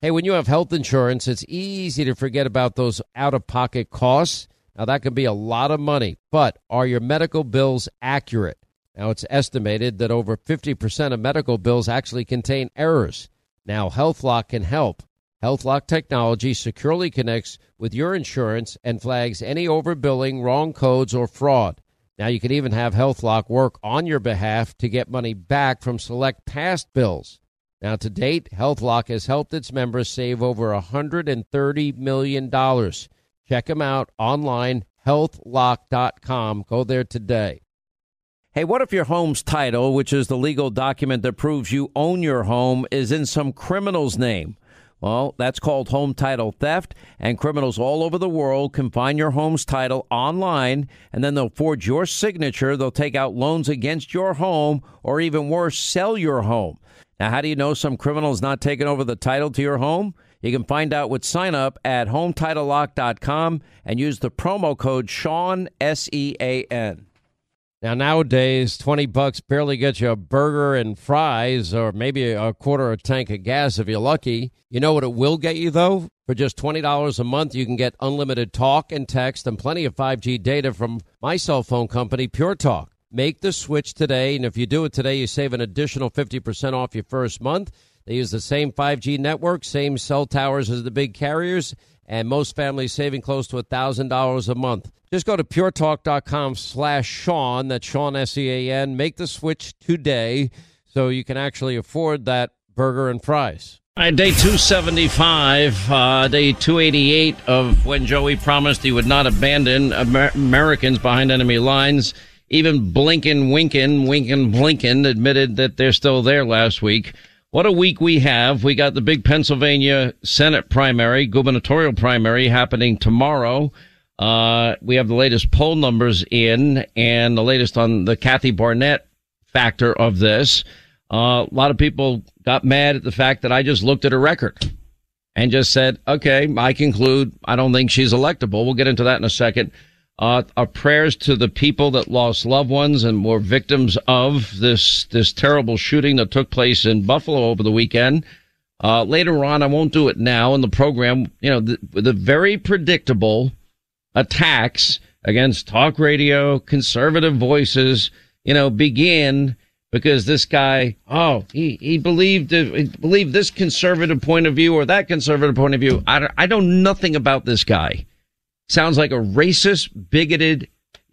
Hey, when you have health insurance, it's easy to forget about those out-of-pocket costs. Now, that can be a lot of money, but are your medical bills accurate? Now, it's estimated that over 50% of medical bills actually contain errors. Now, HealthLock can help. HealthLock technology securely connects with your insurance and flags any overbilling, wrong codes, or fraud. Now, you can even have HealthLock work on your behalf to get money back from select past bills. Now, to date, HealthLock has helped its members save over $130 million. Check them out online, healthlock.com. Go there today. Hey, what if your home's title, which is the legal document that proves you own your home, is in some criminal's name? Well, that's called home title theft, and criminals all over the world can find your home's title online, and then they'll forge your signature. They'll take out loans against your home, or even worse, sell your home. Now, how do you know some criminal is not taking over the title to your home? You can find out with sign up at HometitleLock.com and use the promo code Sean, SEAN. Now, nowadays, $20 barely gets you a burger and fries or maybe a quarter of a tank of gas if you're lucky. You know what it will get you, though? For just $20 a month, you can get unlimited talk and text and plenty of 5G data from my cell phone company, Pure Talk. Make the switch today, and if you do it today, you save an additional 50% off your first month. They use the same 5G network, same cell towers as the big carriers, and most families saving close to $1,000 a month. Just go to puretalk.com/Sean, that's Sean, SEAN. Make the switch today so you can actually afford that burger and fries. All right, day 275, day 288 of when Joey promised he would not abandon Americans behind enemy lines. Even Blinken admitted that they're still there last week. What a week we have. We got the big Pennsylvania Senate primary, gubernatorial primary happening tomorrow. We have the latest poll numbers in and the latest on the Kathy Barnett factor of this. A lot of people got mad at the fact that I just looked at her record and just said, okay, I conclude I don't think she's electable. We'll get into that in a second. Our prayers to the people that lost loved ones and were victims of this terrible shooting that took place in Buffalo over the weekend. Later on, I won't do it now in the program, the very predictable attacks against talk radio, conservative voices, begin because this guy, he believed this conservative point of view or that conservative point of view. I know nothing about this guy. Sounds like a racist, bigoted,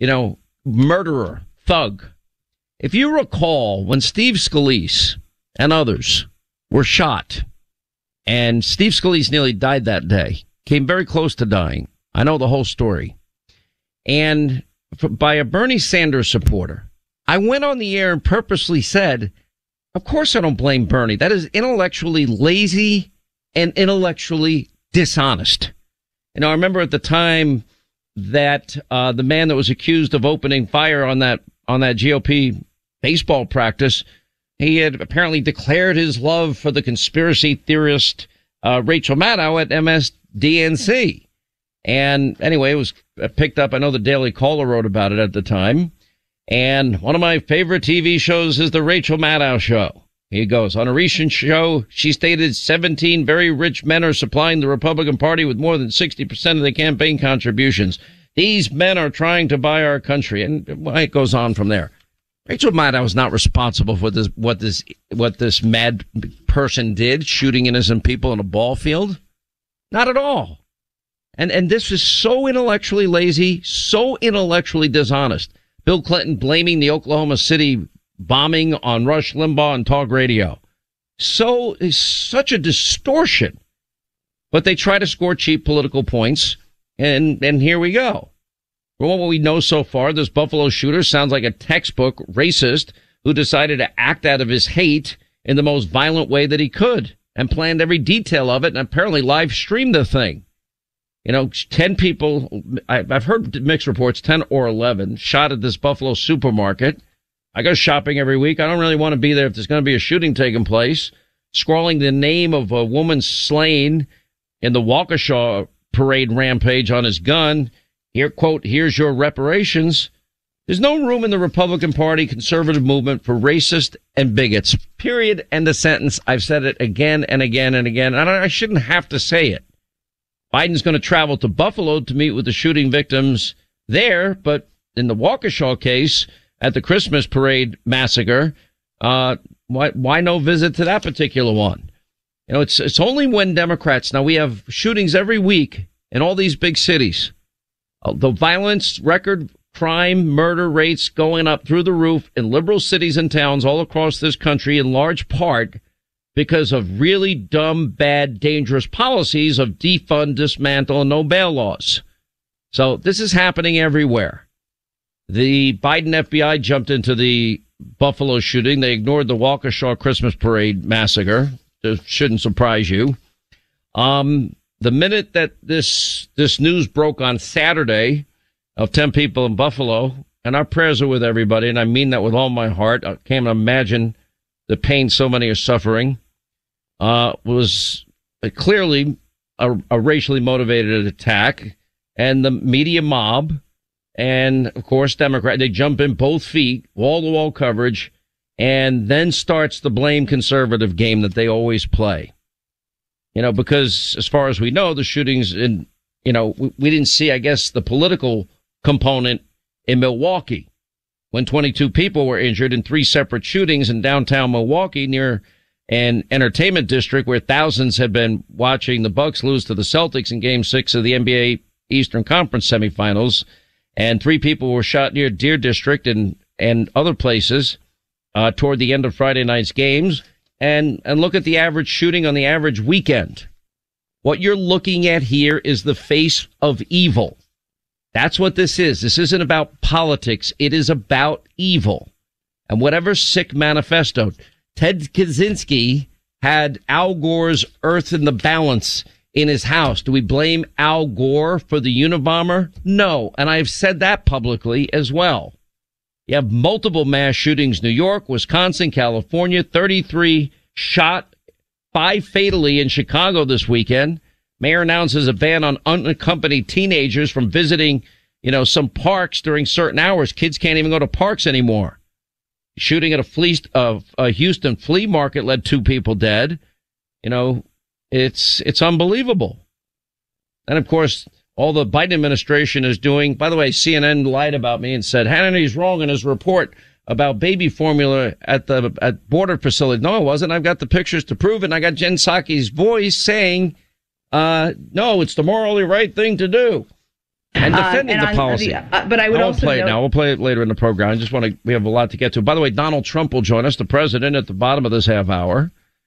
murderer, thug. If you recall, when Steve Scalise and others were shot, and Steve Scalise nearly died that day, came very close to dying. I know the whole story. And by a Bernie Sanders supporter, I went on the air and purposely said, of course I don't blame Bernie. That is intellectually lazy and intellectually dishonest. I remember at the time that the man that was accused of opening fire on that GOP baseball practice, he had apparently declared his love for the conspiracy theorist Rachel Maddow at MSDNC. And anyway, it was picked up. I know the Daily Caller wrote about it at the time. And one of my favorite TV shows is the Rachel Maddow Show. He goes, on a recent show, she stated 17 very rich men are supplying the Republican Party with more than 60% of the campaign contributions. These men are trying to buy our country. And it goes on from there. Rachel Maddow is not responsible for what this mad person did, shooting innocent people in a ball field. Not at all. And this is so intellectually lazy, so intellectually dishonest. Bill Clinton blaming the Oklahoma City bombing on Rush Limbaugh and talk radio. So it's such a distortion. But they try to score cheap political points, and here we go. From what we know so far, this Buffalo shooter sounds like a textbook racist who decided to act out of his hate in the most violent way that he could and planned every detail of it and apparently live streamed the thing. 10 people, I've heard mixed reports, 10 or 11, shot at this Buffalo supermarket. I go shopping every week. I don't really want to be there if there's going to be a shooting taking place. Scrawling the name of a woman slain in the Waukesha parade rampage on his gun. Here, quote, here's your reparations. There's no room in the Republican Party conservative movement for racist and bigots. Period. End of sentence. I've said it again and again and again, and I shouldn't have to say it. Biden's going to travel to Buffalo to meet with the shooting victims there, but in the Waukesha case at the Christmas parade massacre, why no visit to that particular one? You know, it's only when Democrats, now we have shootings every week in all these big cities. The violence record, crime, murder rates going up through the roof in liberal cities and towns all across this country, in large part because of really dumb, bad, dangerous policies of defund, dismantle, and no bail laws. So this is happening everywhere. The Biden FBI jumped into the Buffalo shooting. They ignored the Waukesha Christmas parade massacre. It shouldn't surprise you. The minute that this news broke on Saturday of 10 people in Buffalo, and our prayers are with everybody, and I mean that with all my heart. I can't imagine the pain so many are suffering. Was clearly a racially motivated attack, and the media mob and, of course, Democrat, they jump in both feet, wall-to-wall coverage, and then starts the blame conservative game that they always play. You know, because as far as we know, the shootings in, you know, we didn't see, I guess, the political component in Milwaukee when 22 people were injured in 3 separate shootings in downtown Milwaukee near an entertainment district where thousands had been watching the Bucks lose to the Celtics in Game 6 of the NBA Eastern Conference semifinals. And 3 people were shot near Deer District and other places toward the end of Friday night's games. And look at the average shooting on the average weekend. What you're looking at here is the face of evil. That's what this is. This isn't about politics. It is about evil. And whatever sick manifesto, Ted Kaczynski had Al Gore's Earth in the Balance in his house. Do we blame Al Gore for the Unabomber? No. And I've said that publicly as well. You have multiple mass shootings, New York, Wisconsin, California, 33 shot, 5 fatally in Chicago this weekend. Mayor announces a ban on unaccompanied teenagers from visiting, you know, some parks during certain hours. Kids can't even go to parks anymore. Shooting at a Houston flea market led 2 people dead. You know, it's unbelievable. And of course, all the Biden administration is doing, by the way, CNN lied about me and said Hannity's wrong in his report about baby formula at border facility. No, it wasn't. I've got the pictures to prove it. And I got Jen Psaki's voice saying, no, it's the morally right thing to do. And defending the policy. But I would also play it now. We'll play it later in the program. I just we have a lot to get to. By the way, Donald Trump will join us, the president, at the bottom of this half hour.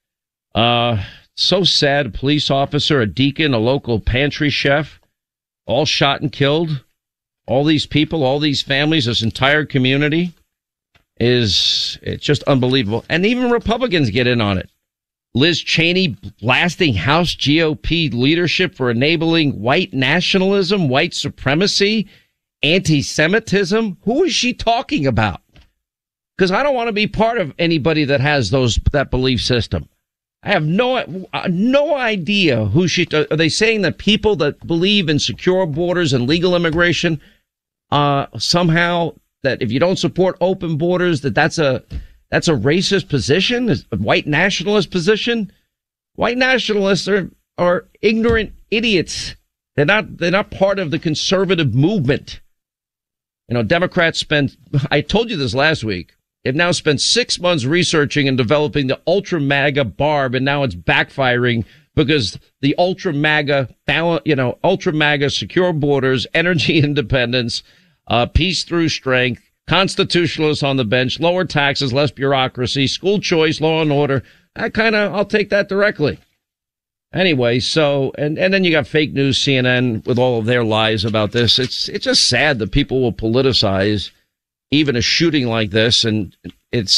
So sad. A police officer, a deacon, a local pantry chef, all shot and killed. All these people, all these families, this entire community it's just unbelievable. And even Republicans get in on it. Liz Cheney blasting House GOP leadership for enabling white nationalism, white supremacy, anti-Semitism. Who is she talking about? Because I don't want to be part of anybody that has that belief system. I have no idea who are they saying that people that believe in secure borders and legal immigration, somehow that if you don't support open borders, that's a racist position, a white nationalist position? White nationalists are ignorant idiots. They're not part of the conservative movement. You know, Democrats I told you this last week. They've now spent 6 months researching and developing the ultra MAGA barb, and now it's backfiring because the ultra MAGA secure borders, energy independence, peace through strength, constitutionalists on the bench, lower taxes, less bureaucracy, school choice, law and order. I'll take that directly. Anyway, so, and then you got fake news CNN with all of their lies about this. It's just sad that people will politicize even a shooting like this. And they're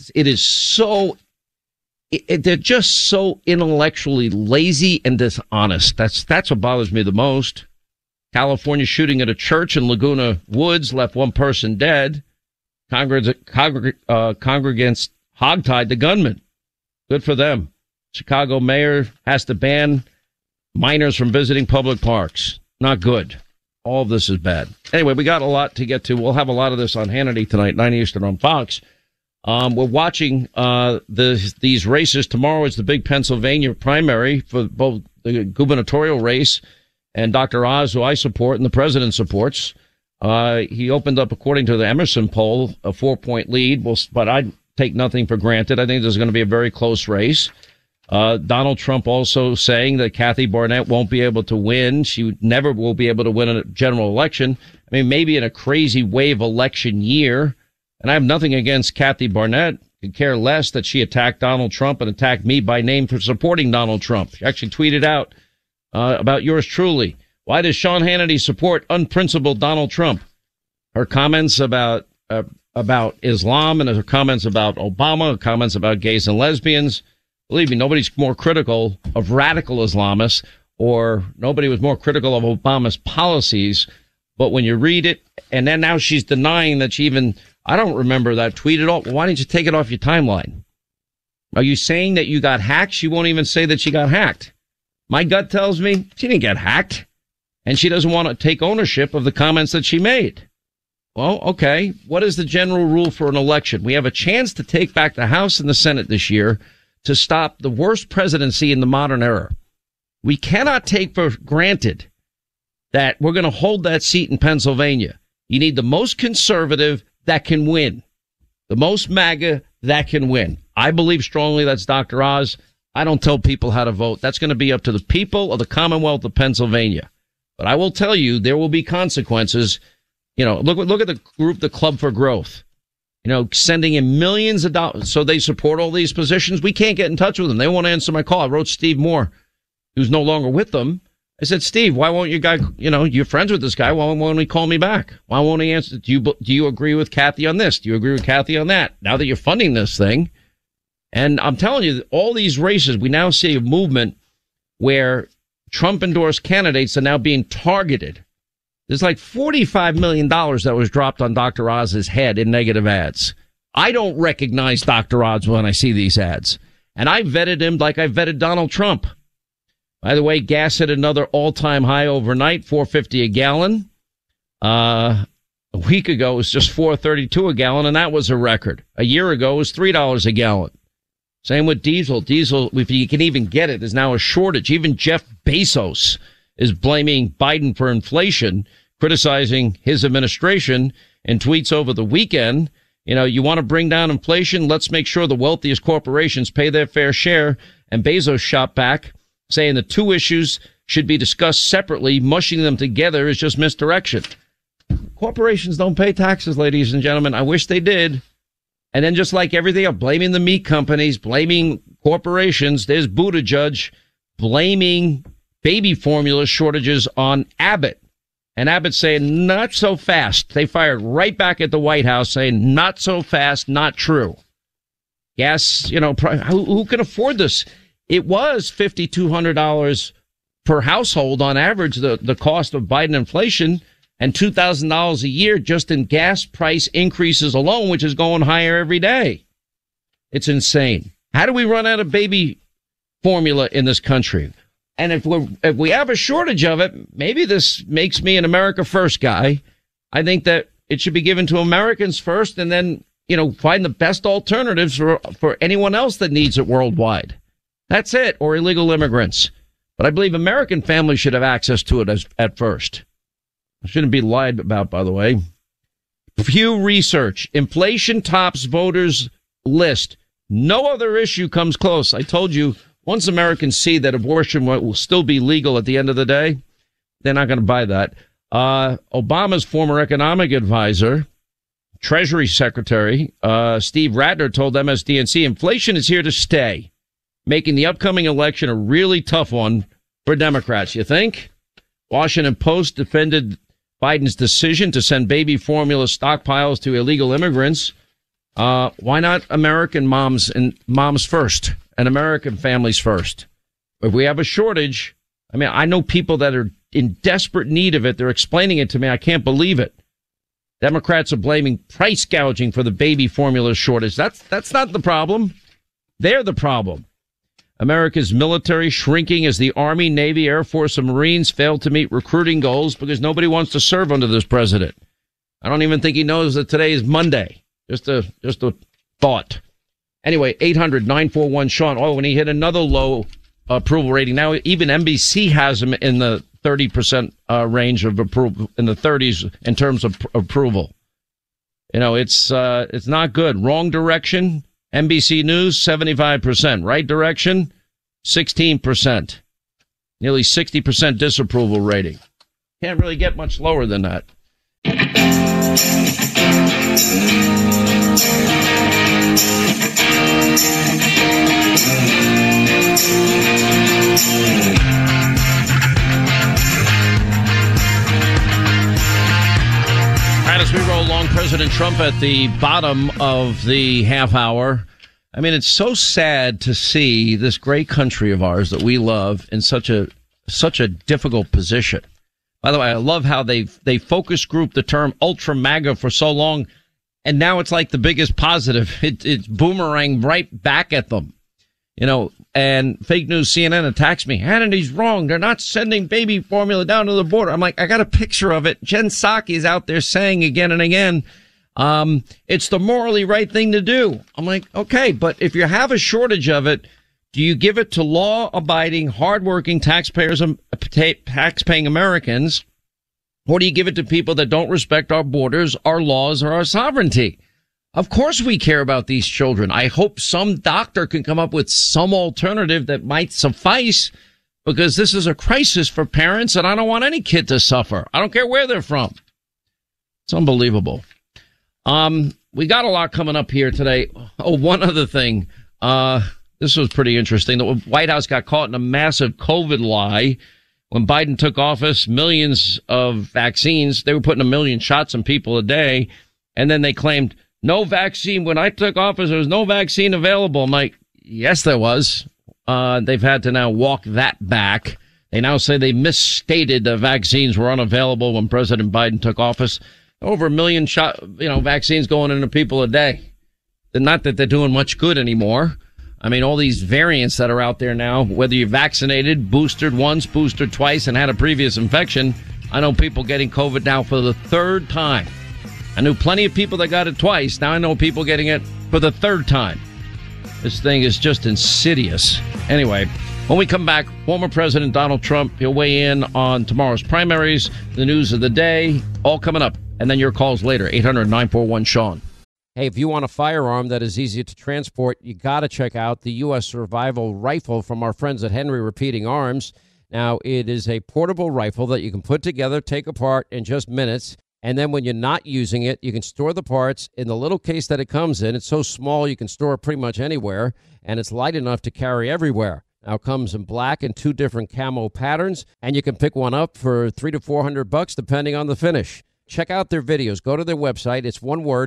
just so intellectually lazy and dishonest. That's what bothers me the most. California shooting at a church in Laguna Woods left 1 person dead. Congregants hogtied the gunman. Good for them. Chicago mayor has to ban minors from visiting public parks. Not good. All of this is bad. Anyway, we got a lot to get to. We'll have a lot of this on Hannity tonight, 9 Eastern on Fox. We're watching these races. Tomorrow is the big Pennsylvania primary for both the gubernatorial race and Dr. Oz, who I support and the president supports. He opened up, according to the Emerson poll, a 4-point lead. But I take nothing for granted. I think there's going to be a very close race. Donald Trump also saying that Kathy Barnett won't be able to win. She never will be able to win a general election. I mean, maybe in a crazy wave election year. And I have nothing against Kathy Barnett. Could care less that she attacked Donald Trump and attacked me by name for supporting Donald Trump. She actually tweeted out about yours truly. Why does Sean Hannity support unprincipled Donald Trump? Her comments about Islam and her comments about Obama, her comments about gays and lesbians. Believe me, nobody's more critical of radical Islamists, or nobody was more critical of Obama's policies. But when you read it, and then now she's denying that she even, I don't remember that tweet at all. Why didn't you take it off your timeline? Are you saying that you got hacked? She won't even say that she got hacked. My gut tells me she didn't get hacked, and she doesn't want to take ownership of the comments that she made. Well, okay. What is the general rule for an election? We have a chance to take back the House and the Senate this year to stop the worst presidency in the modern era. We cannot take for granted that we're going to hold that seat in Pennsylvania. You need the most conservative that can win, the most MAGA that can win. I believe strongly that's Dr. Oz. I don't tell people how to vote. That's going to be up to the people of the Commonwealth of Pennsylvania. But I will tell you, there will be consequences. You know, look at the group, the Club for Growth. You know, sending in millions of dollars. So they support all these positions. We can't get in touch with them. They won't answer my call. I wrote Steve Moore, who's no longer with them. I said, Steve, why won't you're friends with this guy. Why won't he call me back? Why won't he answer? Do you agree with Kathy on this? Do you agree with Kathy on that? Now that you're funding this thing. And I'm telling you, all these races, we now see a movement where Trump endorsed candidates are now being targeted. There's like $45 million that was dropped on Dr. Oz's head in negative ads. I don't recognize Dr. Oz when I see these ads. And I vetted him like I vetted Donald Trump. By the way, gas hit another all-time high overnight, $4.50 a gallon. A week ago, it was just $4.32 a gallon, and that was a record. A year ago, it was $3 a gallon. Same with diesel. Diesel, if you can even get it, is now a shortage. Even Jeff Bezos is blaming Biden for inflation, criticizing his administration in tweets over the weekend. You know, you want to bring down inflation? Let's make sure the wealthiest corporations pay their fair share. And Bezos shot back, saying the two issues should be discussed separately. Mushing them together is just misdirection. Corporations don't pay taxes, ladies and gentlemen. I wish they did. And then just like everything else, blaming the meat companies, blaming corporations, there's Buttigieg blaming baby formula shortages on Abbott. And Abbott saying, not so fast. They fired right back at the White House saying, not so fast, not true. Gas, who can afford this? It was $5,200 per household on average, the cost of Biden inflation, and $2,000 a year just in gas price increases alone, which is going higher every day. It's insane. How do we run out of baby formula in this country? And if we have a shortage of it, maybe this makes me an America First guy. I think that it should be given to Americans first, and then, find the best alternatives for anyone else that needs it worldwide. That's it, or illegal immigrants. But I believe American families should have access to it at first. I shouldn't be lied about, by the way. Pew Research. Inflation tops voters list. No other issue comes close. I told you, once Americans see that abortion will still be legal at the end of the day, they're not going to buy that. Obama's former economic advisor, Treasury Secretary, Steve Rattner, told MSDNC inflation is here to stay, making the upcoming election a really tough one for Democrats. You think? Washington Post defended Biden's decision to send baby formula stockpiles to illegal immigrants. Why not American moms and moms first and American families first? If we have a shortage, I know people that are in desperate need of it. They're explaining it to me. I can't believe it. Democrats are blaming price gouging for the baby formula shortage. That's not the problem. They're the problem. America's military shrinking as the Army, Navy, Air Force, and Marines fail to meet recruiting goals because nobody wants to serve under this president. I don't even think he knows that today is Monday. Just a thought. Anyway, 800-941-SEAN. Oh, and he hit another low approval rating. Now even NBC has him in the 30% range of approval, in the 30s in terms of approval. You know, it's not good. Wrong direction. NBC News, 75%. Right direction, 16%. Nearly 60% disapproval rating. Can't really get much lower than that. All right, as we roll along, President Trump at the bottom of the half hour. I mean, it's so sad to see this great country of ours that we love in such a difficult position. By the way, I love how they focus group the term ultra MAGA for so long, and now it's like the biggest positive. It's boomerang right back at them. You know, and fake news CNN attacks me. Hannity's wrong. They're not sending baby formula down to the border. I'm like, I got a picture of it. Jen Psaki is out there saying again and again, it's the morally right thing to do. I'm like, okay, but if you have a shortage of it, do you give it to law-abiding, hardworking taxpaying Americans, or do you give it to people that don't respect our borders, our laws, or our sovereignty? Of course we care about these children. I hope some doctor can come up with some alternative that might suffice, because this is a crisis for parents, and I don't want any kid to suffer. I don't care where they're from. It's unbelievable. We got a lot coming up here today. Oh, one other thing. This was pretty interesting. The White House got caught in a massive COVID lie. When Biden took office, millions of vaccines, they were putting 1 million shots in people a day. And then they claimed no vaccine. When I took office, there was no vaccine available. I'm like, yes, there was. They've had to now walk that back. They now say they misstated the vaccines were unavailable when President Biden took office. Over 1 million vaccines going into people a day. Not that they're doing much good anymore. I mean, all these variants that are out there now, whether you're vaccinated, boosted once, boosted twice, and had a previous infection. I know people getting COVID now for the third time. I knew plenty of people that got it twice. Now I know people getting it for the third time. This thing is just insidious. Anyway, when we come back, former President Donald Trump, he'll weigh in on tomorrow's primaries, the news of the day, all coming up. And then your calls later, 800-941-SEAN. Hey, if you want a firearm that is easy to transport, you got to check out the U.S. Survival Rifle from our friends at Henry Repeating Arms. Now, it is a portable rifle that you can put together, take apart in just minutes. And then when you're not using it, you can store the parts in the little case that it comes in. It's so small you can store it pretty much anywhere, and it's light enough to carry everywhere. Now, it comes in black and 2 different camo patterns, and you can pick one up for $300 to $400 depending on the finish. Check out their videos. Go to their website. It's one word,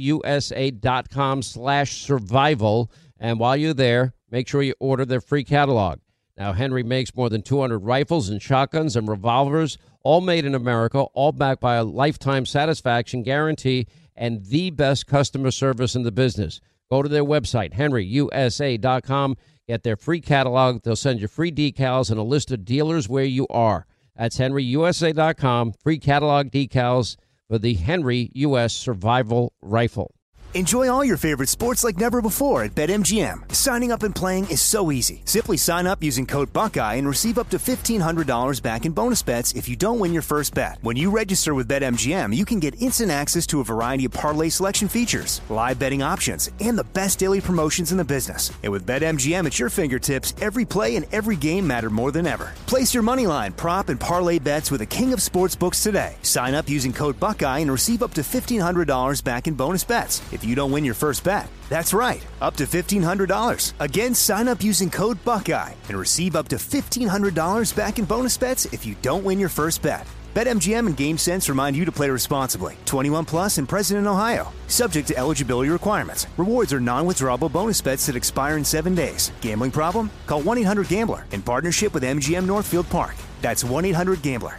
henryusa.com/survival. And while you're there, make sure you order their free catalog. Now, Henry makes more than 200 rifles and shotguns and revolvers, all made in America, all backed by a lifetime satisfaction guarantee and the best customer service in the business. Go to their website, henryusa.com. Get their free catalog. They'll send you free decals and a list of dealers where you are. That's henryusa.com. Free catalog decals for the Henry U.S. Survival Rifle. Enjoy all your favorite sports like never before at BetMGM. Signing up and playing is so easy. Simply sign up using code Buckeye and receive up to $1,500 back in bonus bets if you don't win your first bet. When you register with BetMGM, you can get instant access to a variety of parlay selection features, live betting options, and the best daily promotions in the business. And with BetMGM at your fingertips, every play and every game matter more than ever. Place your moneyline, prop, and parlay bets with the king of sportsbooks today. Sign up using code Buckeye and receive up to $1,500 back in bonus bets if you don't win your first bet. That's right, up to $1,500. Again, sign up using code Buckeye and receive up to $1,500 back in bonus bets if you don't win your first bet. BetMGM and GameSense remind you to play responsibly. 21 plus and present in Ohio. Subject to eligibility requirements. Rewards are non-withdrawable bonus bets that expire in 7 days. Gambling problem? Call 1-800-GAMBLER in partnership with MGM Northfield Park. That's 1-800-GAMBLER.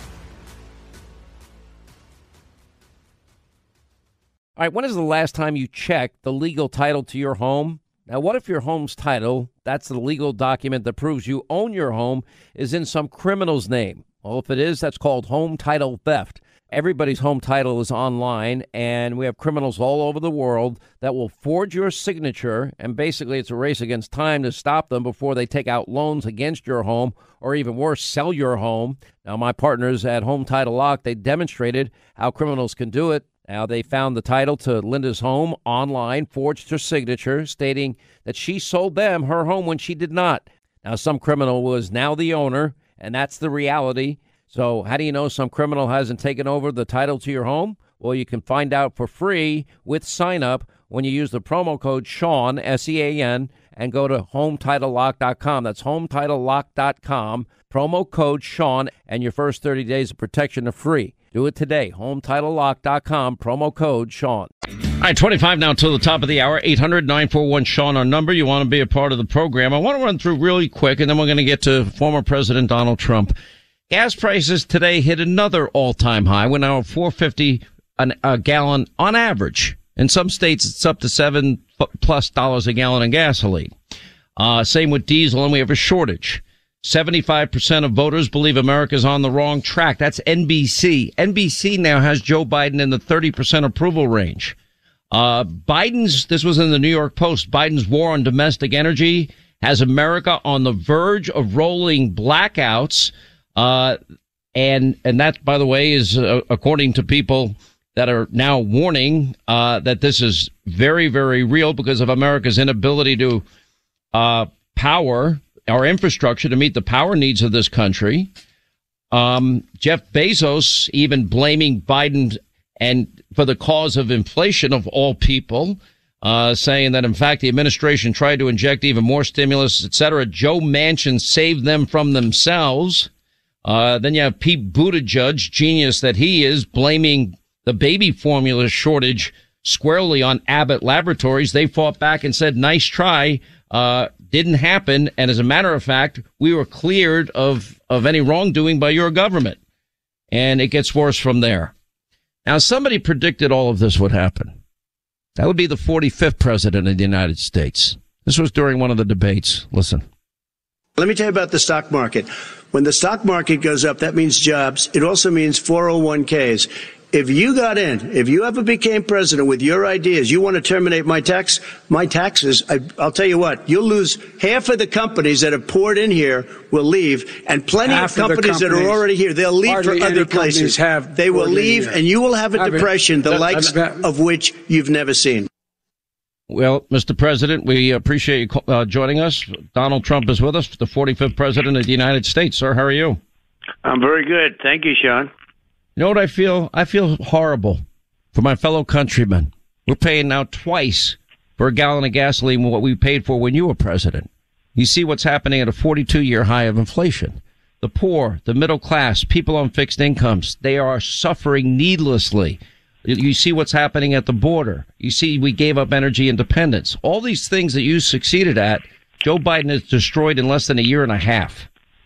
All right, when is the last time you checked the legal title to your home? Now, what if your home's title That's the legal document that proves you own your home is in some criminal's name. Well, if it is, that's called home title theft. Everybody's home title is online, and we have criminals all over the world that will forge your signature, and basically it's a race against time to stop them before they take out loans against your home, or even worse, sell your home. Now, my partners at Home Title Lock, they demonstrated how criminals can do it. Now, they found the title to Linda's home online, forged her signature, stating that she sold them her home when she did not. Now, some criminal was now the owner, and that's the reality. So how do you know some criminal hasn't taken over the title to your home? Well, you can find out for free with sign up when you use the promo code Sean, S-E-A-N, and go to HometitleLock.com. That's HometitleLock.com, promo code Sean, and your first 30 days of protection are free. Do it today. HometitleLock.com, promo code Sean. All right, 25 now till the top of the hour. 800-941-SEAN, our number. You want to be a part of the program. I want to run through really quick, and then we're going to get to former President Donald Trump. Gas prices today hit another all-time high. We're now at $4.50 a gallon on average. In some states, it's up to $7+ a gallon in gasoline. Same with diesel, and we have a shortage. 75% of voters believe America's on the wrong track. That's NBC. NBC now has Joe Biden in the 30% approval range. This was in the New York Post, Biden's war on domestic energy has America on the verge of rolling blackouts. And that, by the way, is according to people that are now warning that this is very, very real because of America's inability to power our infrastructure to meet the power needs of this country. Jeff Bezos even blaming Biden and for the cause of inflation of all people, saying that, in fact, the administration tried to inject even more stimulus, et cetera. Joe Manchin saved them from themselves. Then you have Pete Buttigieg, genius that he is, blaming the baby formula shortage squarely on Abbott Laboratories. They fought back and said, nice try. Didn't happen. And as a matter of fact, we were cleared of any wrongdoing by your government. And it gets worse from there. Now, somebody predicted all of this would happen. That would be the 45th president of the United States. This was during one of the debates. Listen. Let me tell you about the stock market. When the stock market goes up, that means jobs. It also means 401ks. If you got in, if you ever became president with your ideas, you want to terminate my taxes, I'll tell you what, you'll lose half of the companies that have poured in here will leave, and plenty of companies that are already here, they'll leave for other places. They will leave, and you will have a depression, the likes of which you've never seen. Well, Mr. President, we appreciate you joining us. Donald Trump is with us, the 45th president of the United States. Sir, how are you? I'm very good. Thank you, Sean. You know what I feel? I feel horrible for my fellow countrymen. We're paying now twice for a gallon of gasoline what we paid for when you were president. You see what's happening at a 42-year high of inflation. The poor, the middle class, people on fixed incomes, they are suffering needlessly. You see what's happening at the border. You see we gave up energy independence. All these things that you succeeded at, Joe Biden has destroyed in less than a year and a half.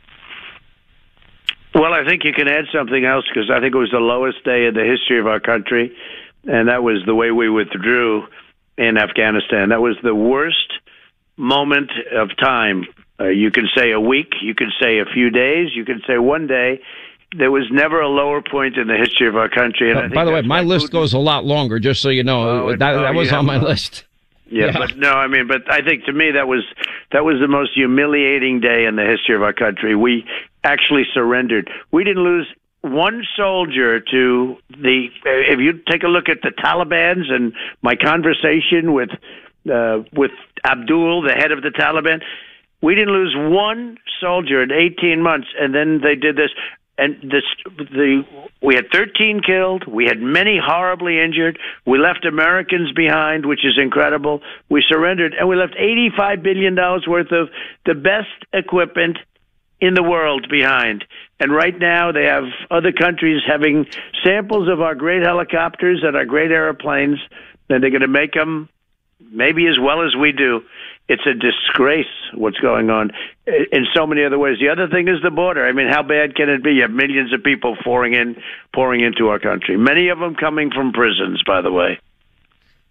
Well, I think you can add something else, because I think it was the lowest day in the history of our country, and that was the way we withdrew in Afghanistan. That was the worst moment of time. You can say a week, you can say a few days, you can say one day. There was never a lower point in the history of our country. And I think by the way, my list goes a lot longer, just so you know. That was on my list. Yeah, but no, I mean, but I think to me that was the most humiliating day in the history of our country. We actually surrendered. We didn't lose one soldier to the. If you take a look at the Taliban's and my conversation with Abdul, the head of the Taliban, we didn't lose one soldier in 18 months, and then they did this. And we had 13 killed. We had many horribly injured. We left Americans behind, which is incredible. We surrendered, and we left $85 billion worth of the best equipment in the world behind. And right now they have other countries having samples of our great helicopters and our great airplanes, and they're going to make them maybe as well as we do. It's a disgrace what's going on in so many other ways. The other thing is the border. I mean, how bad can it be? You have millions of people pouring into our country, many of them coming from prisons, by the way.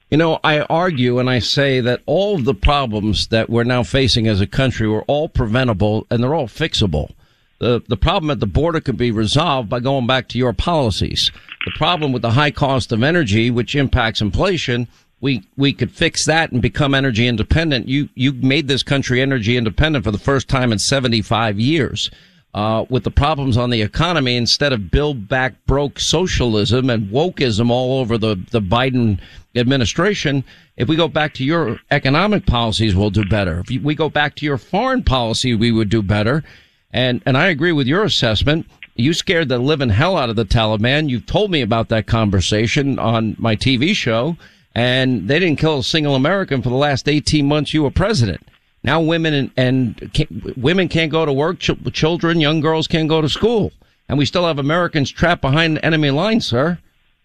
You know, I argue and I say that all of the problems that we're now facing as a country were all preventable and they're all fixable. The problem at the border could be resolved by going back to your policies. The problem with the high cost of energy, which impacts inflation, we could fix that and become energy independent. You made this country energy independent for the first time in 75 years. With the problems on the economy, instead of build back broke socialism and wokeism all over the Biden administration, if we go back to your economic policies, we'll do better. If we go back to your foreign policy, we would do better. And I agree with your assessment. You scared the living hell out of the Taliban. You've told me about that conversation on my TV show, and they didn't kill a single American for the last 18 months you were president. Now women women can't go to work. Children, young girls can't go to school. And we still have Americans trapped behind enemy lines, sir.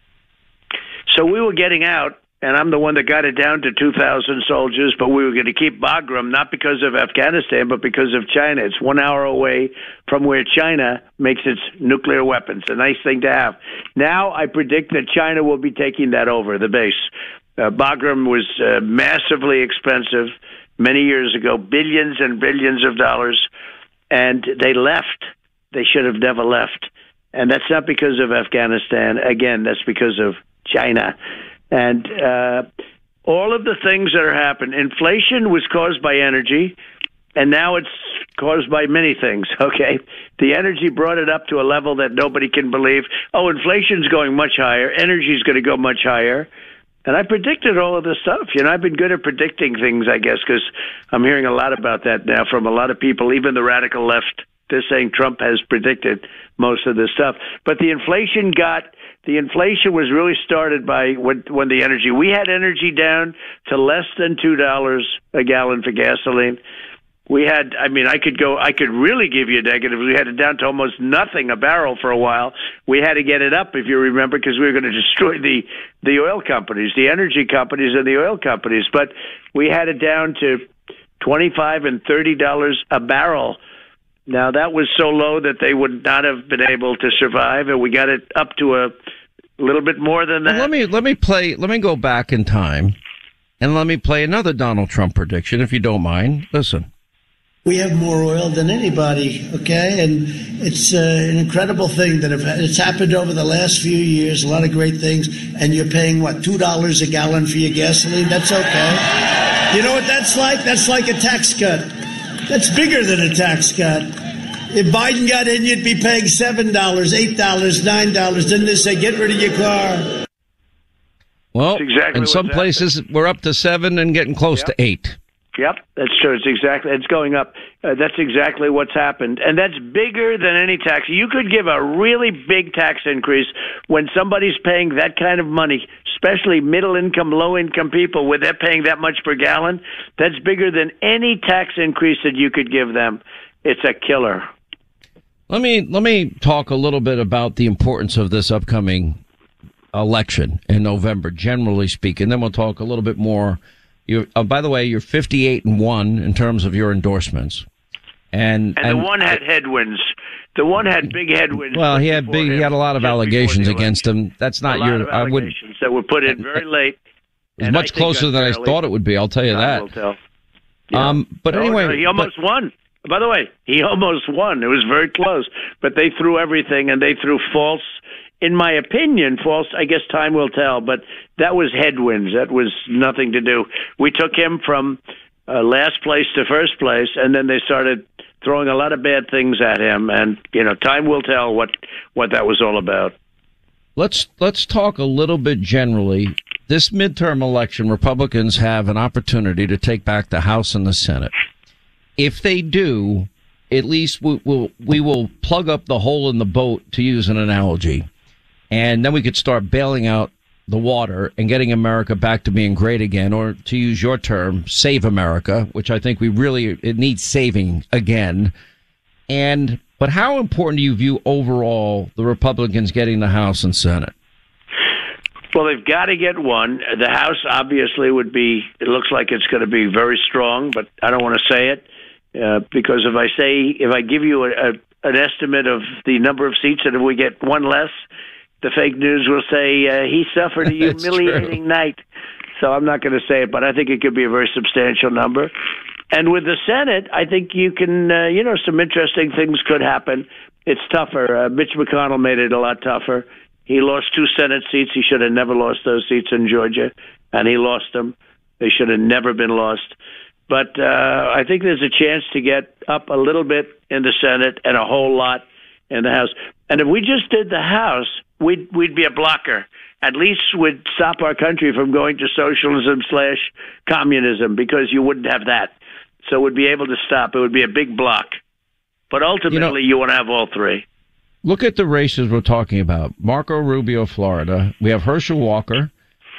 So we were getting out, and I'm the one that got it down to 2,000 soldiers, but we were going to keep Bagram, not because of Afghanistan, but because of China. It's 1 hour away from where China makes its nuclear weapons. A nice thing to have. Now I predict that China will be taking that over, the base. Bagram was massively expensive many years ago, billions and billions of dollars, and they left. They should have never left. And that's not because of Afghanistan. Again, that's because of China. And all of the things that are happening, inflation was caused by energy, and now it's caused by many things, okay? The energy brought it up to a level that nobody can believe. Oh, inflation's going much higher. Energy's going to go much higher. And I predicted all of this stuff. You know, I've been good at predicting things, I guess, because I'm hearing a lot about that now from a lot of people, even the radical left. They're saying Trump has predicted most of this stuff. But the inflation was really started by when the energy, we had energy down to less than $2 a gallon for gasoline. We had, I could really give you negatives. We had it down to almost nothing a barrel for a while. We had to get it up, if you remember, because we were going to destroy the oil companies, the energy companies and the oil companies. But we had it down to $25 and $30 a barrel. Now, that was so low that they would not have been able to survive, and we got it up to a little bit more than that. Well, let me go back in time, and let me play another Donald Trump prediction, if you don't mind. Listen. We have more oil than anybody, okay? And it's an incredible thing that it's happened over the last few years, a lot of great things, and you're paying, what, $2 a gallon for your gasoline? That's okay. You know what that's like? That's like a tax cut. That's bigger than a tax cut. If Biden got in, you'd be paying $7, $8, $9. Didn't they say, get rid of your car? Well, exactly in some places, we're up to 7 and getting close to 8. Yep, that's true. It's going up. That's exactly what's happened. And that's bigger than any tax. You could give a really big tax increase when somebody's paying that kind of money, especially middle-income, low-income people, where they're paying that much per gallon. That's bigger than any tax increase that you could give them. It's a killer. Let me talk a little bit about the importance of this upcoming election in November, generally speaking. Then we'll talk a little bit more. By the way, you're 58-1 in terms of your endorsements, and the one had headwinds. The one had big headwinds. Well, he had a lot of allegations against him. That's not allegations that were put in very late. It was much closer than I thought it would be. I'll tell you that. I will tell. Yeah. But anyway, he almost won. By the way, he almost won. It was very close, but they threw everything, and they threw false. In my opinion, false, I guess time will tell, but that was headwinds. That was nothing to do. We took him from last place to first place, and then they started throwing a lot of bad things at him, and, time will tell what that was all about. Let's talk a little bit generally. This midterm election, Republicans have an opportunity to take back the House and the Senate. If they do, at least we will plug up the hole in the boat, to use an analogy. And then we could start bailing out the water and getting America back to being great again, or to use your term, save America, which I think it needs saving again. But how important do you view overall the Republicans getting the House and Senate? Well, they've got to get one. The House obviously it looks like it's going to be very strong, but I don't want to say it because if I give you an estimate of the number of seats, and if we get one less, the fake news will say he suffered a humiliating night. so I'm not going to say it, but I think it could be a very substantial number. And with the Senate, I think you can, some interesting things could happen. It's tougher. Mitch McConnell made it a lot tougher. He lost 2 Senate seats. He should have never lost those seats in Georgia, and he lost them. They should have never been lost. But I think there's a chance to get up a little bit in the Senate and a whole lot in the House. And if we just did the House, we'd be a blocker. At least would stop our country from going to socialism/communism, because you wouldn't have that. So we'd be able to stop. It would be a big block. But ultimately, you want to have all 3. Look at the races we're talking about. Marco Rubio, Florida. We have Herschel Walker.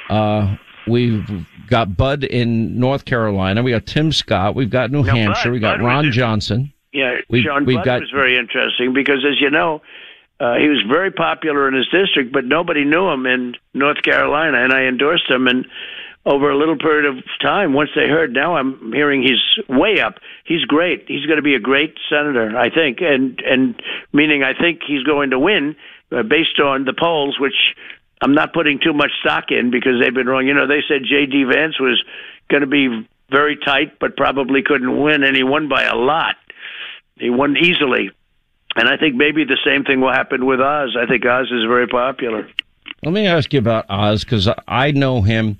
We've got Bud in North Carolina. We got Tim Scott. We've got New Hampshire. We got Ron Johnson. Yeah, Sean Bud was very interesting because, as you know, he was very popular in his district, but nobody knew him in North Carolina, and I endorsed him. And over a little period of time, once they heard, now I'm hearing he's way up. He's great. He's going to be a great senator, I think, and meaning I think he's going to win based on the polls, which I'm not putting too much stock in because they've been wrong. They said J.D. Vance was going to be very tight, but probably couldn't win, and he won by a lot. He won easily. And I think maybe the same thing will happen with Oz. I think Oz is very popular. Let me ask you about Oz, because I know him.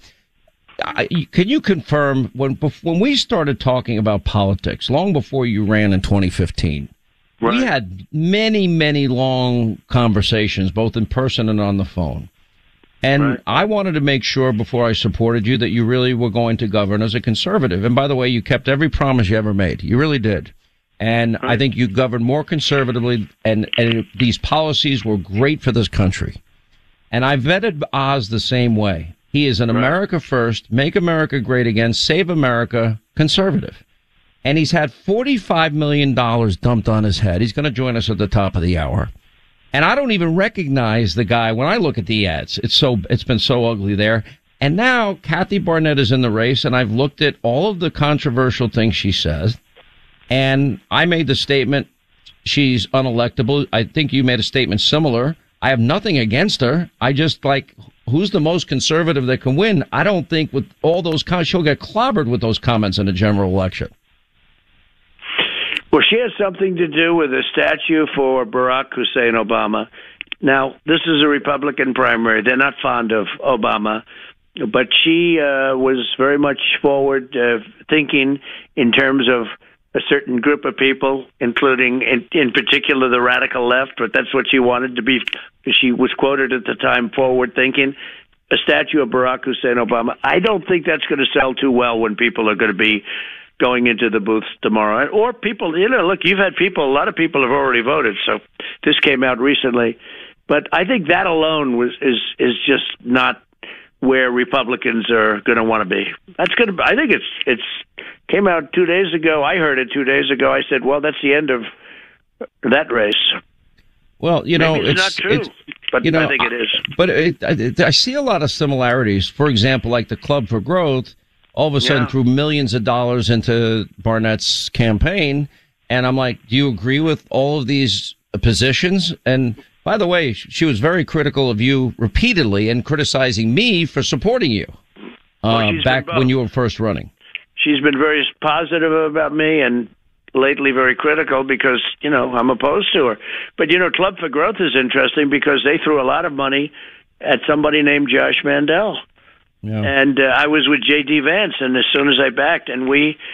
Can you confirm, when we started talking about politics, long before you ran in 2015, right, we had many, many long conversations, both in person and on the phone. And right, I wanted to make sure before I supported you that you really were going to govern as a conservative. And by the way, you kept every promise you ever made. You really did. And right, I think you governed more conservatively, and these policies were great for this country. And I vetted Oz the same way. He is an right, America first, make America great again, save America conservative. And he's had $45 million dumped on his head. He's going to join us at the top of the hour. And I don't even recognize the guy when I look at the ads. It's been so ugly there. And now Kathy Barnett is in the race, and I've looked at all of the controversial things she says. And I made the statement, she's unelectable. I think you made a statement similar. I have nothing against her. I just who's the most conservative that can win? I don't think with all those comments, she'll get clobbered with those comments in a general election. Well, she has something to do with a statue for Barack Hussein Obama. Now, this is a Republican primary. They're not fond of Obama, but she was very much forward thinking in terms of a certain group of people, including, in particular, the radical left, but that's what she wanted to be. She was quoted at the time, forward thinking. A statue of Barack Hussein Obama. I don't think that's going to sell too well when people are going to be going into the booths tomorrow. Or people, look, you've had people, a lot of people have already voted, so this came out recently. But I think that alone is just not where Republicans are going to want to be. I think it's came out 2 days ago. I heard it 2 days ago. I said, well, that's the end of that race. Well, maybe it's not true, but I think it is. But I see a lot of similarities. For example, like the Club for Growth, all of a sudden threw millions of dollars into Barnett's campaign. And I'm like, do you agree with all of these positions? And by the way, she was very critical of you repeatedly and criticizing me for supporting you back when you were first running. She's been very positive about me and lately very critical because, I'm opposed to her. But, Club for Growth is interesting because they threw a lot of money at somebody named Josh Mandel. Yeah. And I was with J.D. Vance, and as soon as I backed, and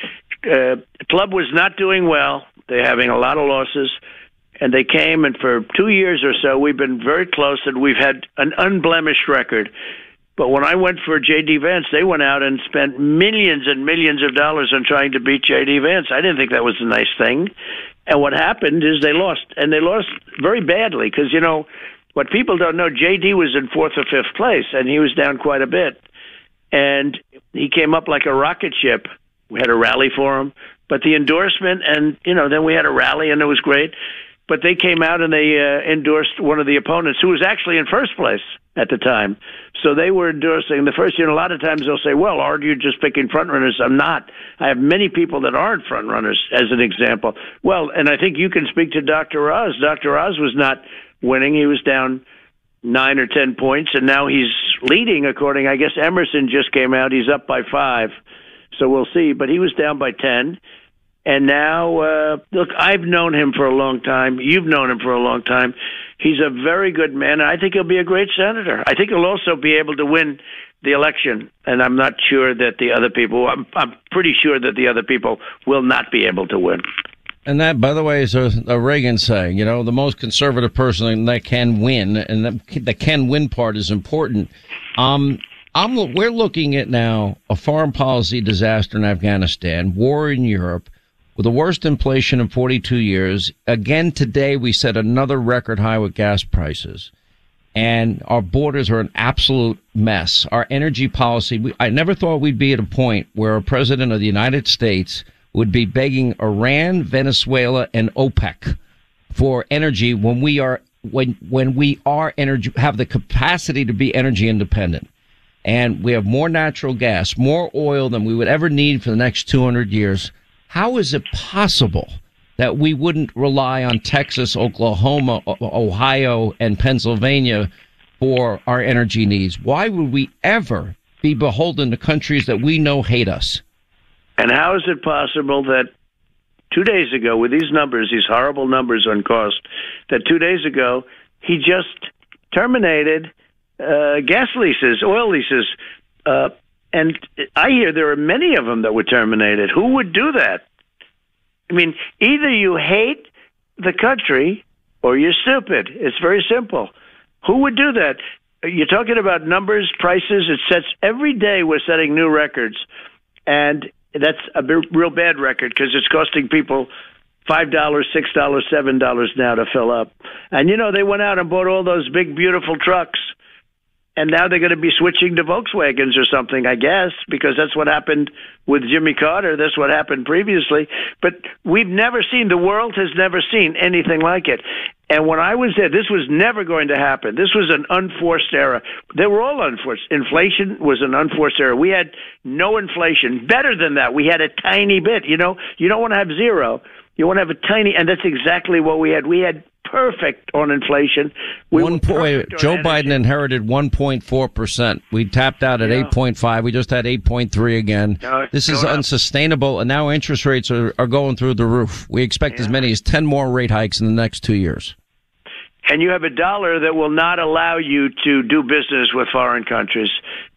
Club was not doing well. They're having a lot of losses. And they came, and for 2 years or so, we've been very close, and we've had an unblemished record. But when I went for J.D. Vance, they went out and spent millions and millions of dollars on trying to beat J.D. Vance. I didn't think that was a nice thing. And what happened is they lost, and they lost very badly because, what people don't know, J.D. was in 4th or 5th place, and he was down quite a bit. And he came up like a rocket ship. We had a rally for him. But the endorsement, and, then we had a rally, and it was great. But they came out and they endorsed one of the opponents who was actually in first place at the time. So they were endorsing the first. A lot of times they'll say, well, aren't you just picking front runners? I'm not. I have many people that aren't front runners, as an example. Well, and I think you can speak to Dr. Oz. Dr. Oz was not winning. He was down 9 or 10 points, and now he's leading, according, I guess Emerson just came out. He's up by 5, so we'll see. But he was down by 10. And now, look, I've known him for a long time. You've known him for a long time. He's a very good man, and I think he'll be a great senator. I think he'll also be able to win the election, and I'm not sure that the other people, I'm pretty sure that the other people will not be able to win. And that, by the way, is a Reagan saying, the most conservative person that can win, and the can win part is important. We're looking at now a foreign policy disaster in Afghanistan, war in Europe, with the worst inflation in 42 years. Again, today we set another record high with gas prices. And our borders are an absolute mess. Our energy policy, I never thought we'd be at a point where a president of the United States would be begging Iran, Venezuela, and OPEC for energy when we are energy, have the capacity to be energy independent. And we have more natural gas, more oil than we would ever need for the next 200 years. How is it possible that we wouldn't rely on Texas, Oklahoma, Ohio, and Pennsylvania for our energy needs? Why would we ever be beholden to countries that we know hate us? And how is it possible that 2 days ago, with these numbers, these horrible numbers on cost, that 2 days ago he just terminated gas leases, oil leases, and I hear there are many of them that were terminated. Who would do that? I mean, either you hate the country or you're stupid. It's very simple. Who would do that? You're talking about numbers, prices. It sets every day we're setting new records. And that's a real bad record because it's costing people $5, $6, $7 now to fill up. And, they went out and bought all those big, beautiful trucks. And now they're going to be switching to Volkswagens or something, I guess, because that's what happened with Jimmy Carter. That's what happened previously. But the world has never seen anything like it. And when I was there, this was never going to happen. This was an unforced error. They were all unforced. Inflation was an unforced error. We had no inflation. Better than that, we had a tiny bit. You don't want to have zero. You want to have a tiny, and that's exactly what we had. We had perfect on inflation. Joe Biden inherited 1.4%. We tapped out at 8.5. We just had 8.3 again. This is unsustainable, and now interest rates are going through the roof. We expect as many as 10 more rate hikes in the next 2 years. And you have a dollar that will not allow you to do business with foreign countries.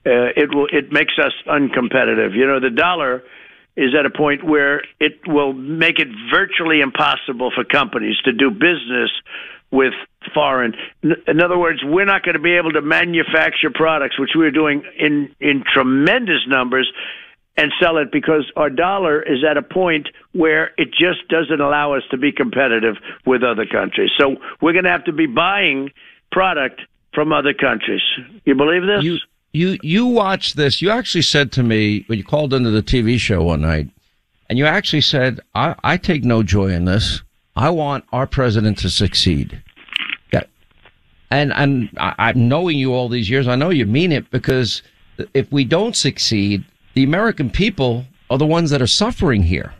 It makes us uncompetitive. The dollar is at a point where it will make it virtually impossible for companies to do business with foreign. In other words, we're not going to be able to manufacture products, which we're doing in tremendous numbers, and sell it because our dollar is at a point where it just doesn't allow us to be competitive with other countries. So we're going to have to be buying product from other countries. You believe this? You watched this. You actually said to me when you called into the TV show one night, and you actually said, I take no joy in this. I want our president to succeed. Yeah. And I'm knowing you all these years. I know you mean it, because if we don't succeed, the American people are the ones that are suffering here.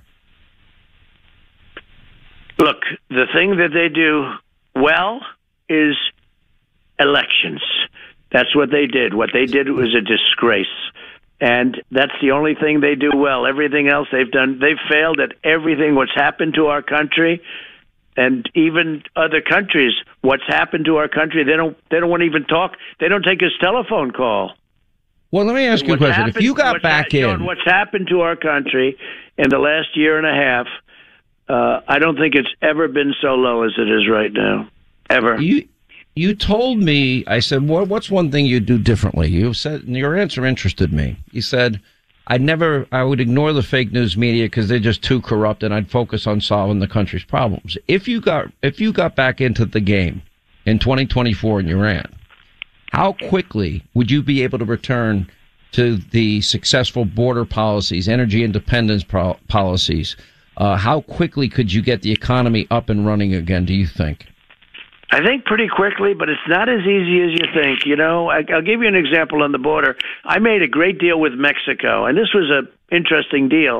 Look, the thing that they do well is elections. That's what they did. What they did was a disgrace. And that's the only thing they do well. Everything else they've failed at everything. What's happened to our country, and even other countries, what's happened to our country, they don't want to even talk. They don't take his telephone call. Well, let me ask you a question. If you got back in... what's happened to our country in the last year and a half, I don't think it's ever been so low as it is right now. Ever. You told me, I said, what's one thing you'd do differently? You said, and your answer interested me. You said, I would ignore the fake news media because they're just too corrupt, and I'd focus on solving the country's problems. If you got back into the game in 2024 in Iran, how quickly would you be able to return to the successful border policies, energy independence policies? How quickly could you get the economy up and running again, do you think? I think pretty quickly, but it's not as easy as you think. I'll give you an example on the border. I made a great deal with Mexico, and this was an interesting deal.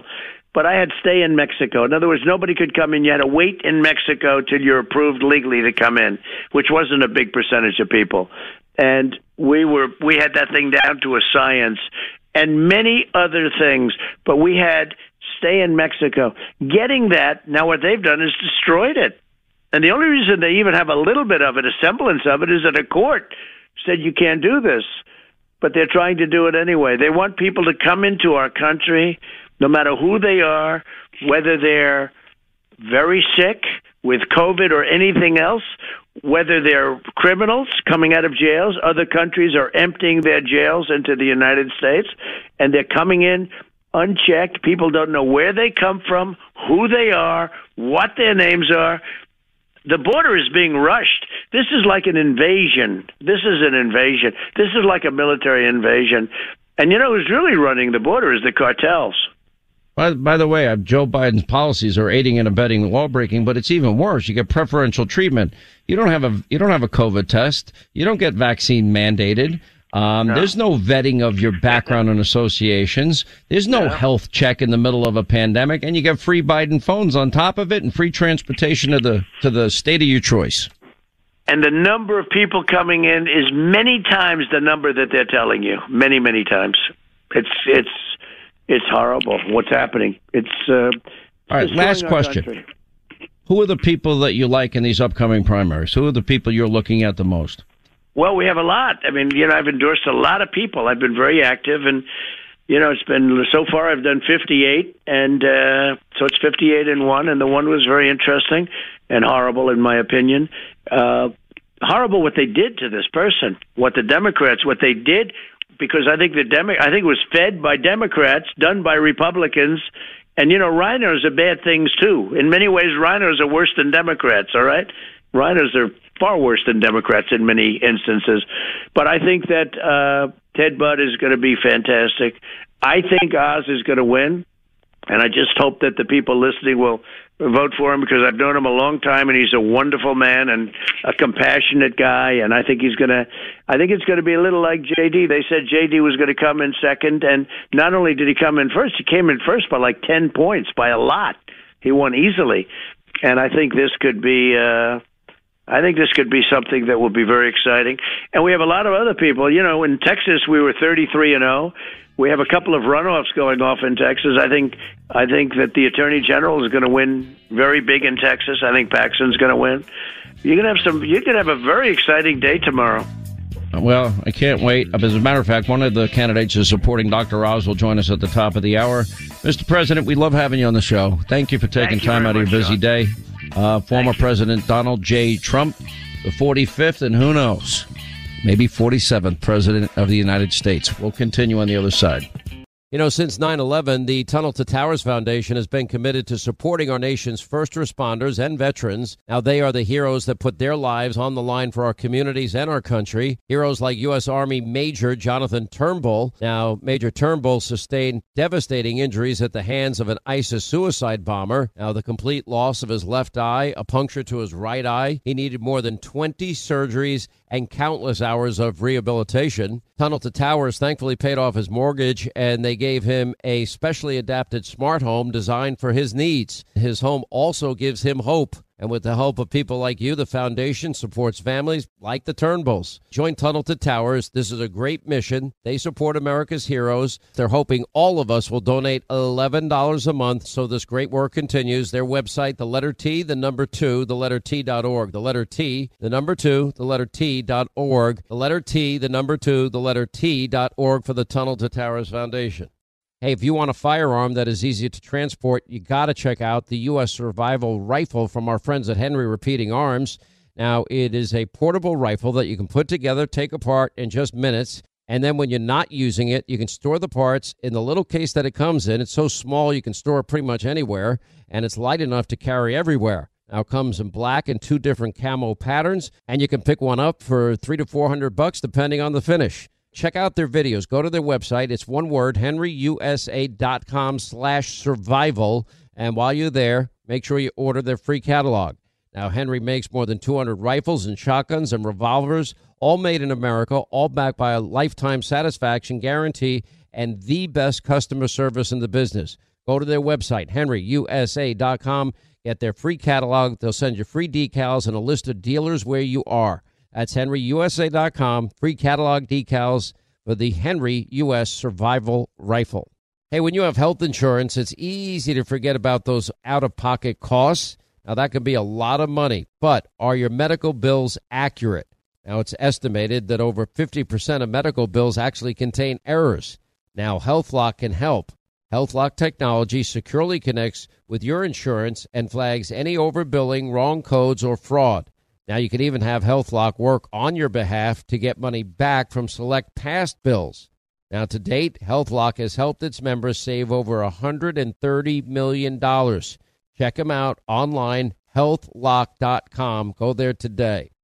but I had stay in Mexico. In other words, nobody could come in. You had to wait in Mexico till you're approved legally to come in, which wasn't a big percentage of people. And we had that thing down to a science, and many other things. But we had stay in Mexico. Getting that, now what they've done is destroyed it. And the only reason they even have a little bit of it, a semblance of it, is that a court said you can't do this. But they're trying to do it anyway. They want people to come into our country, no matter who they are, whether they're very sick with COVID or anything else, whether they're criminals coming out of jails. Other countries are emptying their jails into the United States, and they're coming in unchecked. People don't know where they come from, who they are, what their names are. The border is being rushed. This is like an invasion. This is an invasion. This is like a military invasion. And you know who's really running the border is the cartels. By the way, Joe Biden's policies are aiding and abetting lawbreaking, but it's even worse. You get preferential treatment. You don't have a COVID test. You don't get vaccine mandated. No. There's no vetting of your background and associations. There's no health check in the middle of a pandemic, and you get free Biden phones on top of it and free transportation to the state of your choice. And the number of people coming in is many times the number that they're telling you. Many, many times. It's horrible what's happening. All right, last question. Who are the people that you like in these upcoming primaries? Who are the people you're looking at the most? Well, we have a lot. I mean, I've endorsed a lot of people. I've been very active, and, it's been, so far I've done 58, and so it's 58 in one, and the one was very interesting and horrible, in my opinion. Horrible what they did to this person, what the Democrats, what they did, because I think it was fed by Democrats, done by Republicans, and, rhinos are bad things, too. In many ways, rhinos are worse than Democrats, all right? Rhinos are far worse than Democrats in many instances. But I think that Ted Budd is going to be fantastic. I think Oz is going to win, and I just hope that the people listening will vote for him, because I've known him a long time, and he's a wonderful man and a compassionate guy, and I think it's going to be a little like J.D. They said J.D. was going to come in second, and not only did he come in first, he came in first by like 10 points, by a lot. He won easily. And I think this could be something that will be very exciting. And we have a lot of other people. In Texas, we were 33-0. We have a couple of runoffs going off in Texas. I think that the Attorney General is going to win very big in Texas. I think Paxton's going to win. You can have a very exciting day tomorrow. Well, I can't wait. As a matter of fact, one of the candidates is supporting Dr. Oz will join us at the top of the hour. Mr. President, we love having you on the show. Thank you for taking time out of your busy day. Former President Donald J. Trump, the 45th, and who knows, maybe 47th President of the United States. We'll continue on the other side. Since 9/11, the Tunnel to Towers Foundation has been committed to supporting our nation's first responders and veterans. Now, they are the heroes that put their lives on the line for our communities and our country. Heroes like U.S. Army Major Jonathan Turnbull. Now, Major Turnbull sustained devastating injuries at the hands of an ISIS suicide bomber. Now, the complete loss of his left eye, a puncture to his right eye. He needed more than 20 surgeries and countless hours of rehabilitation. Tunnel to Towers thankfully paid off his mortgage, and they gave him a specially adapted smart home designed for his needs. His home also gives him hope. And with the help of people like you, the foundation supports families like the Turnbulls. Join Tunnel to Towers. This is a great mission. They support America's heroes. They're hoping all of us will donate $11 a month so this great work continues. Their website, the letter T, the number 2, the letter T.org. The letter T, the number 2, the letter T.org. The letter T, the number 2, the letter T.org for the Tunnel to Towers Foundation. Hey, if you want a firearm that is easy to transport, you got to check out the U.S. Survival Rifle from our friends at Henry Repeating Arms. Now, it is a portable rifle that you can put together, take apart in just minutes, and then when you're not using it, you can store the parts in the little case that it comes in. It's so small you can store it pretty much anywhere, and it's light enough to carry everywhere. Now, it comes in black and 2 different camo patterns, and you can pick one up for $300 to $400 depending on the finish. Check out their videos. Go to their website. It's one word, henryusa.com/survival. And while you're there, make sure you order their free catalog. Now, Henry makes more than 200 rifles and shotguns and revolvers, all made in America, all backed by a lifetime satisfaction guarantee and the best customer service in the business. Go to their website, henryusa.com. Get their free catalog. They'll send you free decals and a list of dealers where you are. That's henryusa.com. Free catalog decals for the Henry U.S. Survival Rifle. Hey, when you have health insurance, it's easy to forget about those out-of-pocket costs. Now, that could be a lot of money, but are your medical bills accurate? Now, it's estimated that over 50% of medical bills actually contain errors. Now, HealthLock can help. HealthLock technology securely connects with your insurance and flags any overbilling, wrong codes, or fraud. Now, you can even have HealthLock work on your behalf to get money back from select past bills. Now, to date, HealthLock has helped its members save over $130 million. Check them out online, healthlock.com. Go there today.